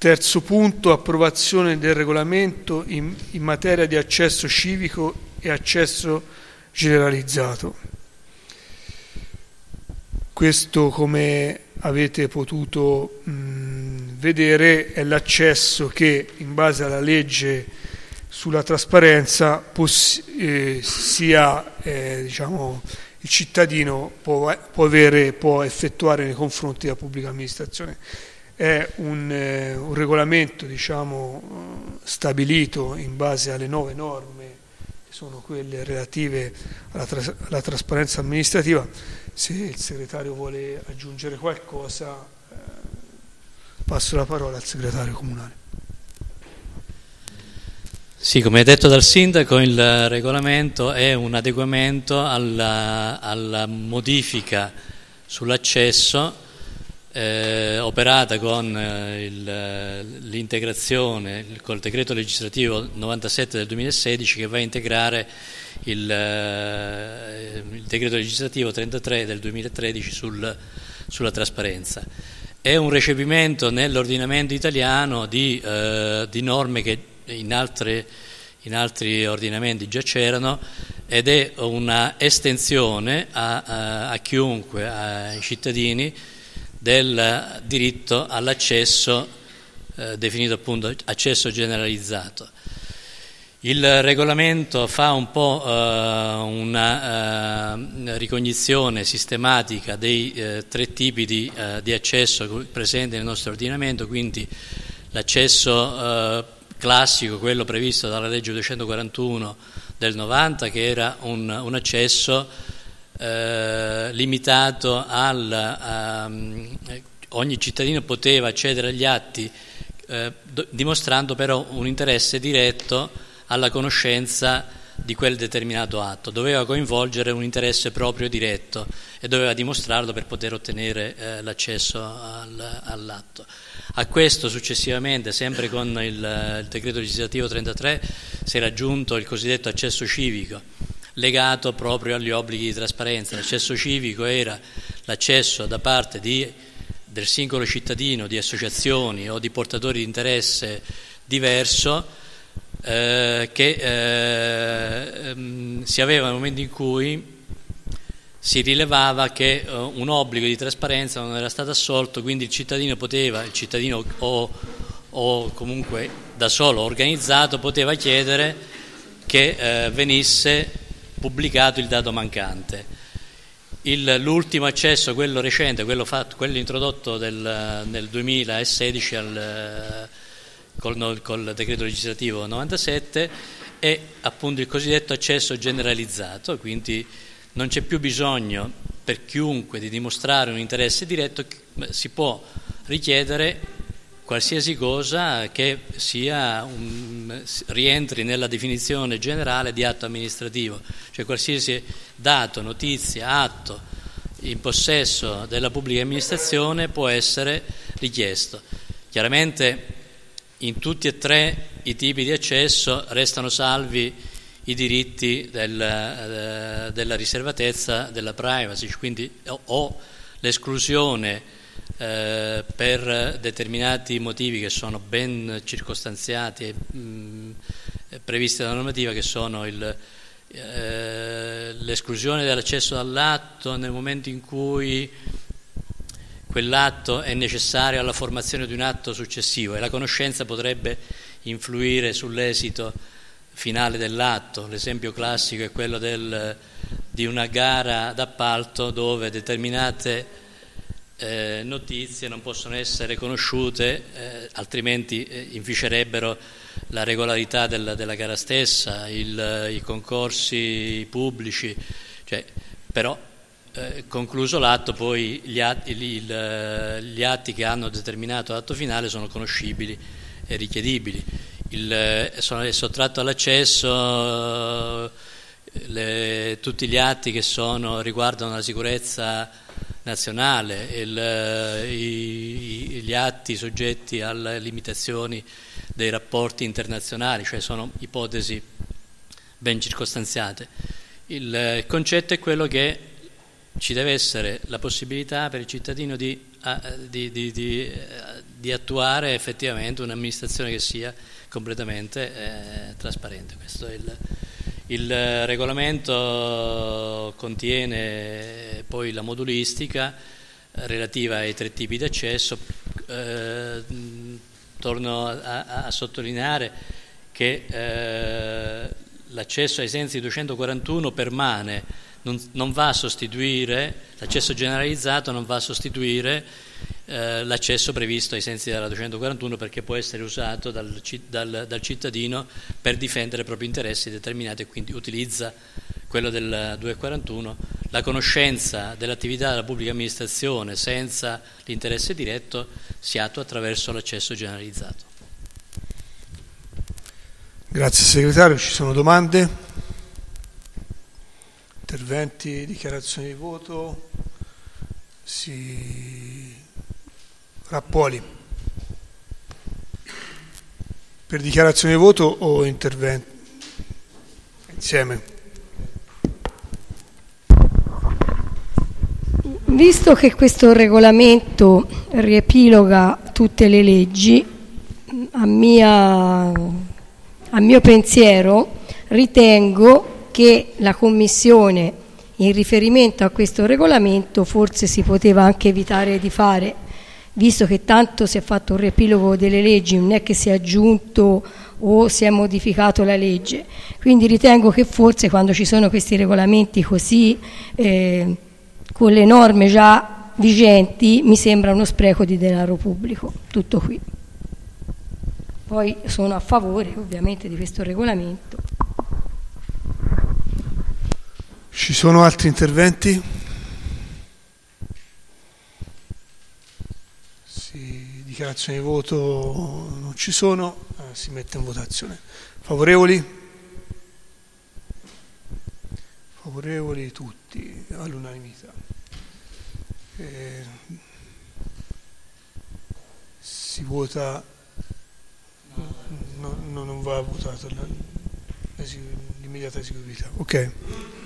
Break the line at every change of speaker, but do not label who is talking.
Terzo punto, approvazione del regolamento in materia di accesso civico e accesso generalizzato. Questo, come avete potuto vedere, è l'accesso che, in base alla legge sulla trasparenza, il cittadino può effettuare nei confronti della pubblica amministrazione. È un regolamento stabilito in base alle 9 norme, che sono quelle relative alla trasparenza amministrativa. Se il segretario vuole aggiungere qualcosa, passo la parola al segretario comunale.
Sì, come detto dal sindaco, il regolamento è un adeguamento alla modifica sull'accesso operata con l'integrazione col decreto legislativo 97 del 2016, che va a integrare il decreto legislativo 33 del 2013 sulla trasparenza. È un recepimento nell'ordinamento italiano di norme che in altri ordinamenti già c'erano, ed è una estensione a chiunque, ai cittadini, del diritto all'accesso definito appunto accesso generalizzato. Il regolamento fa un po' una ricognizione sistematica dei 3 tipi di accesso presenti nel nostro ordinamento, quindi l'accesso classico, quello previsto dalla legge 241 del 90, che era un accesso limitato ogni cittadino poteva accedere agli atti dimostrando però un interesse diretto alla conoscenza di quel determinato atto, doveva coinvolgere un interesse proprio diretto e doveva dimostrarlo per poter ottenere l'accesso all'atto. A questo successivamente, sempre con il decreto legislativo 33, si era aggiunto il cosiddetto accesso civico, legato proprio agli obblighi di trasparenza. L'accesso civico era l'accesso da parte del singolo cittadino, di associazioni o di portatori di interesse diverso che si aveva nel momento in cui si rilevava che un obbligo di trasparenza non era stato assolto, quindi il cittadino o comunque da solo organizzato poteva chiedere che venisse pubblicato il dato mancante. L'ultimo accesso, quello recente, quello introdotto nel 2016 col decreto legislativo 97, è appunto il cosiddetto accesso generalizzato, quindi non c'è più bisogno per chiunque di dimostrare un interesse diretto, si può richiedere qualsiasi cosa che rientri nella definizione generale di atto amministrativo, cioè qualsiasi dato, notizia, atto in possesso della pubblica amministrazione può essere richiesto. Chiaramente in tutti e 3 i tipi di accesso restano salvi i diritti della riservatezza, della privacy, quindi o l'esclusione per determinati motivi che sono ben circostanziati e previsti dalla normativa, che sono l'esclusione dell'accesso all'atto nel momento in cui quell'atto è necessario alla formazione di un atto successivo e la conoscenza potrebbe influire sull'esito finale dell'atto. L'esempio classico è quello di una gara d'appalto dove determinate notizie non possono essere conosciute, altrimenti inficerebbero la regolarità della gara stessa, i concorsi pubblici, però concluso l'atto poi gli atti che hanno determinato l'atto finale sono conoscibili e richiedibili. È sottratto all'accesso tutti gli atti che riguardano la sicurezza nazionale, gli atti soggetti alle limitazioni dei rapporti internazionali, cioè sono ipotesi ben circostanziate. Il concetto è quello che ci deve essere la possibilità per il cittadino di di attuare effettivamente un'amministrazione che sia completamente trasparente. Questo è il regolamento contiene poi la modulistica relativa ai 3 tipi di accesso. Torno a sottolineare che l'accesso ai sensi di 241 permane, non va a sostituire, l'accesso generalizzato non va a sostituire l'accesso previsto ai sensi della 241, perché può essere usato dal cittadino per difendere i propri interessi determinati, e quindi utilizza quello del 241. La conoscenza dell'attività della pubblica amministrazione senza l'interesse diretto si attua attraverso l'accesso generalizzato.
Grazie segretario, ci sono domande? Interventi, dichiarazioni di voto? Rappoli. Per dichiarazione di voto o interventi? Insieme.
Visto che questo regolamento riepiloga tutte le leggi, a mio pensiero ritengo che la Commissione, in riferimento a questo regolamento, forse si poteva anche evitare di fare, visto che tanto si è fatto un riepilogo delle leggi, non è che si è aggiunto o si è modificato la legge. Quindi ritengo che forse quando ci sono questi regolamenti così con le norme già vigenti, mi sembra uno spreco di denaro pubblico. Tutto qui. Poi sono a favore ovviamente di questo regolamento.
Ci sono altri interventi? Dichiarazioni di voto non ci sono, si mette in votazione. Favorevoli? Favorevoli tutti all'unanimità. Si vota, non va votato l'immediata eseguibilità. Ok.